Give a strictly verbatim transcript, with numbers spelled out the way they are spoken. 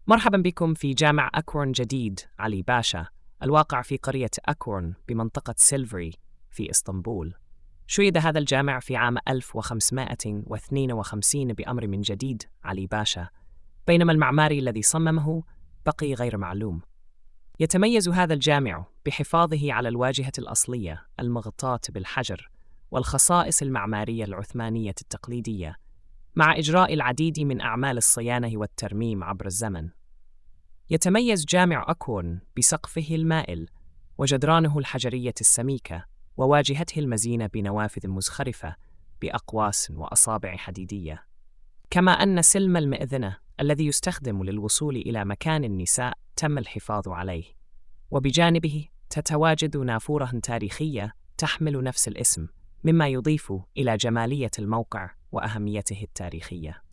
مرحبا بكم في جامع أكورن جديد علي باشا، الواقع في قرية أكورن بمنطقة سيلفري في إسطنبول. شيد هذا الجامع في عام ألف وخمسمائة واثنين وخمسين بأمر من جديد علي باشا، بينما المعماري الذي صممه بقي غير معلوم. يتميز هذا الجامع بحفاظه على الواجهة الأصلية المغطاة بالحجر والخصائص المعمارية العثمانية التقليدية، مع إجراء العديد من أعمال الصيانة والترميم عبر الزمن. يتميز جامع أكورن بسقفه المائل وجدرانه الحجرية السميكة وواجهته المزينة بنوافذ مزخرفة بأقواس وأصابع حديدية، كما أن سلم المئذنة الذي يستخدم للوصول إلى مكان النساء تم الحفاظ عليه، وبجانبه تتواجد نافورة تاريخية تحمل نفس الاسم، مما يضيف إلى جمالية الموقع وأهميته التاريخية.